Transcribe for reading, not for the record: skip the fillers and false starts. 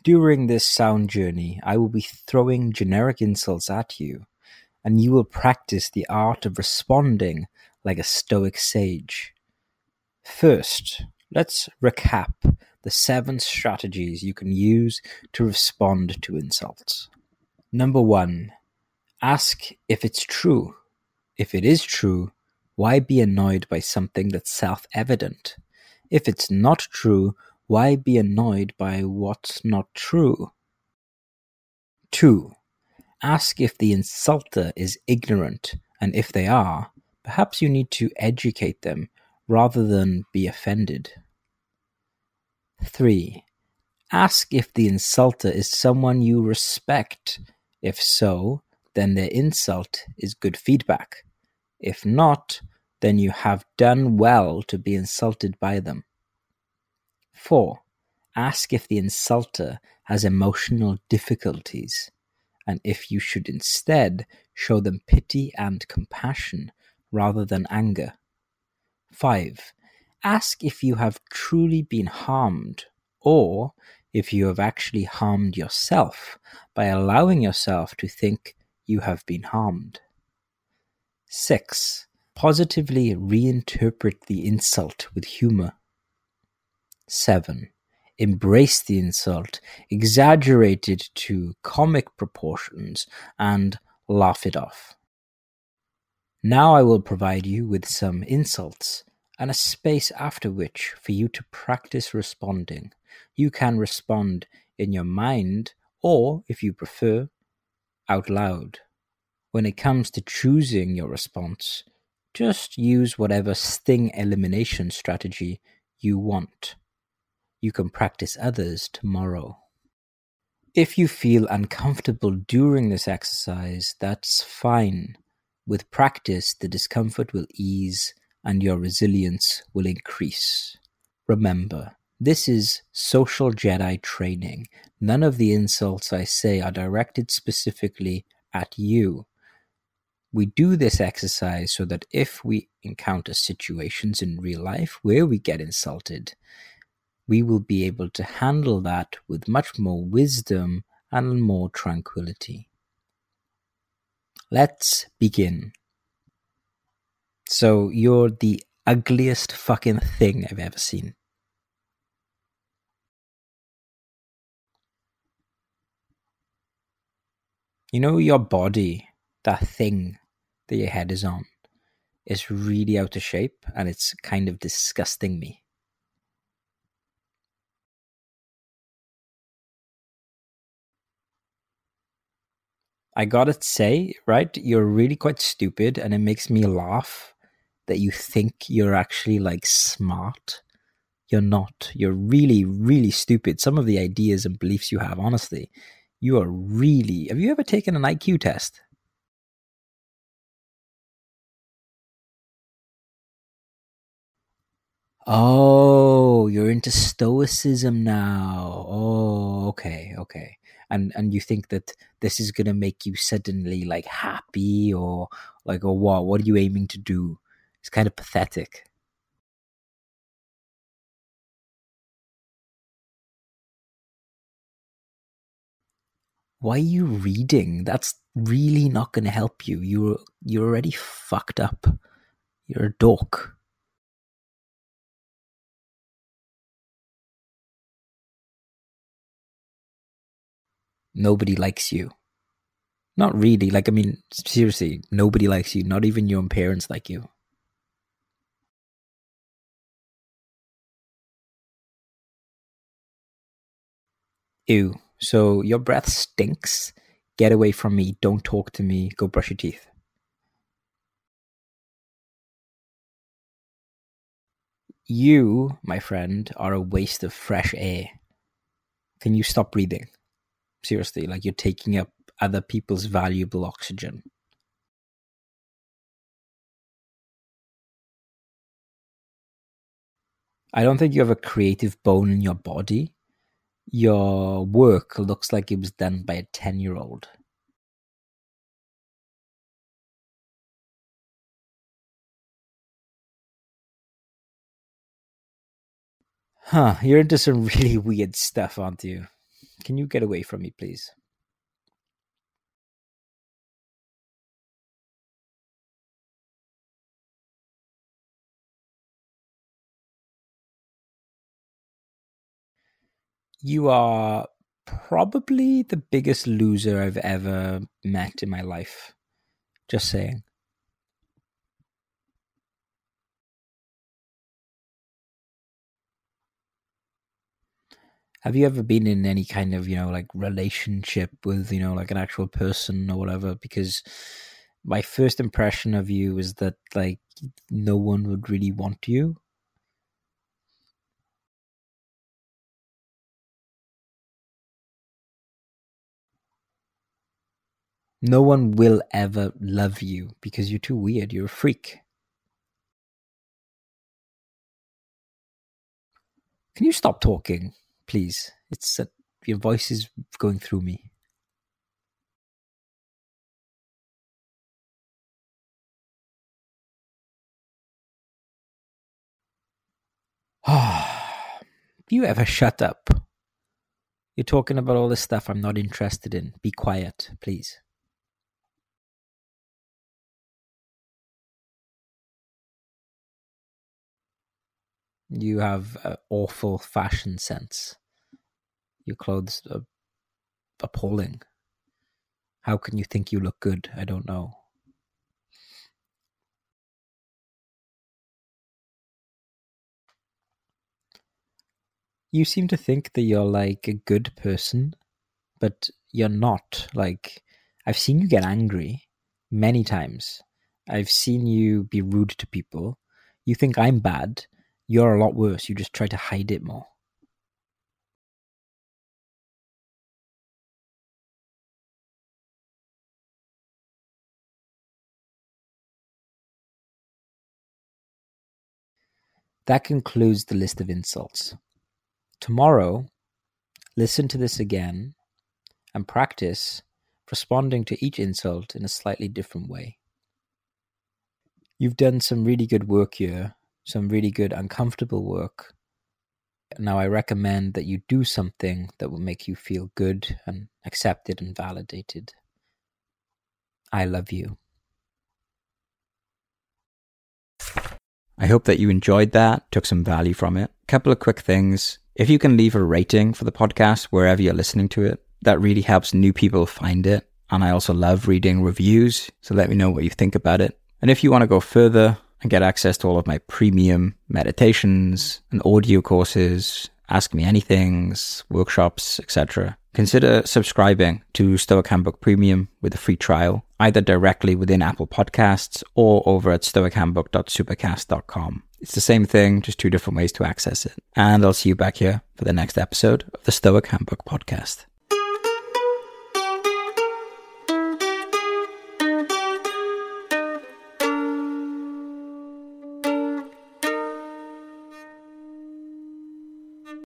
During this sound journey, I will be throwing generic insults at you, and you will practice the art of responding like a stoic sage. First, let's recap the 7 strategies you can use to respond to insults. Number 1. Ask if it's true. If it is true, why be annoyed by something that's self-evident? If it's not true, why be annoyed by what's not true? 2. Ask if the insulter is ignorant, and if they are, perhaps you need to educate them rather than be offended. 3. Ask if the insulter is someone you respect. If so, then their insult is good feedback. If not, then you have done well to be insulted by them. 4. Ask if the insulter has emotional difficulties, and if you should instead show them pity and compassion rather than anger. 5. Ask if you have truly been harmed, or if you have actually harmed yourself by allowing yourself to think you have been harmed. 6. Positively reinterpret the insult with humor. 7. Embrace the insult, exaggerate it to comic proportions, and laugh it off. Now I will provide you with some insults and a space after which for you to practice responding. You can respond in your mind or, if you prefer, out loud. When it comes to choosing your response, just use whatever sting elimination strategy you want. You can practice others tomorrow. If you feel uncomfortable during this exercise, that's fine. With practice, the discomfort will ease and your resilience will increase. Remember, this is social Jedi training. None of the insults I say are directed specifically at you. We do this exercise so that if we encounter situations in real life where we get insulted, we will be able to handle that with much more wisdom and more tranquility. Let's begin. So, you're the ugliest fucking thing I've ever seen. You know, your body, that thing that your head is on, is really out of shape and it's kind of disgusting me. I gotta say, right, you're really quite stupid and it makes me laugh that you think you're actually like smart. You're not. You're really, really stupid. Some of the ideas and beliefs you have, honestly, you are really... Have you ever taken an IQ test? Oh, you're into stoicism now. Oh, okay. And you think that this is gonna make you suddenly like happy or like, or what? What are you aiming to do? It's kind of pathetic. Why are you reading? That's really not gonna help you. You're already fucked up. You're a dork. Nobody likes you. Not really. Like, I mean, seriously, nobody likes you. Not even your own parents like you. Ew. So your breath stinks. Get away from me. Don't talk to me. Go brush your teeth. You, my friend, are a waste of fresh air. Can you stop breathing? Seriously, like you're taking up other people's valuable oxygen. I don't think you have a creative bone in your body. Your work looks like it was done by a 10-year-old. Huh, you're into some really weird stuff, aren't you? Can you get away from me, please? You are probably the biggest loser I've ever met in my life. Just saying. Have you ever been in any kind of, like relationship with, like an actual person or whatever? Because my first impression of you is that like no one would really want you. No one will ever love you because you're too weird. You're a freak. Can you stop talking, please? Your voice is going through me. You ever shut up? You're talking about all this stuff I'm not interested in. Be quiet, please. You have awful fashion sense. Your clothes are appalling. How can you think you look good? I don't know. You seem to think that you're like a good person, but you're not. Like, I've seen you get angry many times. I've seen you be rude to people. You think I'm bad. You're a lot worse. You just try to hide it more. That concludes the list of insults. Tomorrow, listen to this again and practice responding to each insult in a slightly different way. You've done some really good work here, some really good uncomfortable work. Now I recommend that you do something that will make you feel good and accepted and validated. I love you. I hope that you enjoyed that, took some value from it. A couple of quick things. If you can leave a rating for the podcast wherever you're listening to it, that really helps new people find it. And I also love reading reviews, so let me know what you think about it. And if you want to go further and get access to all of my premium meditations and audio courses, Ask Me Anythings, workshops, etc., consider subscribing to Stoic Handbook Premium with a free trial, either directly within Apple Podcasts or over at stoichandbook.supercast.com. It's the same thing, just two different ways to access it. And I'll see you back here for the next episode of the Stoic Handbook Podcast.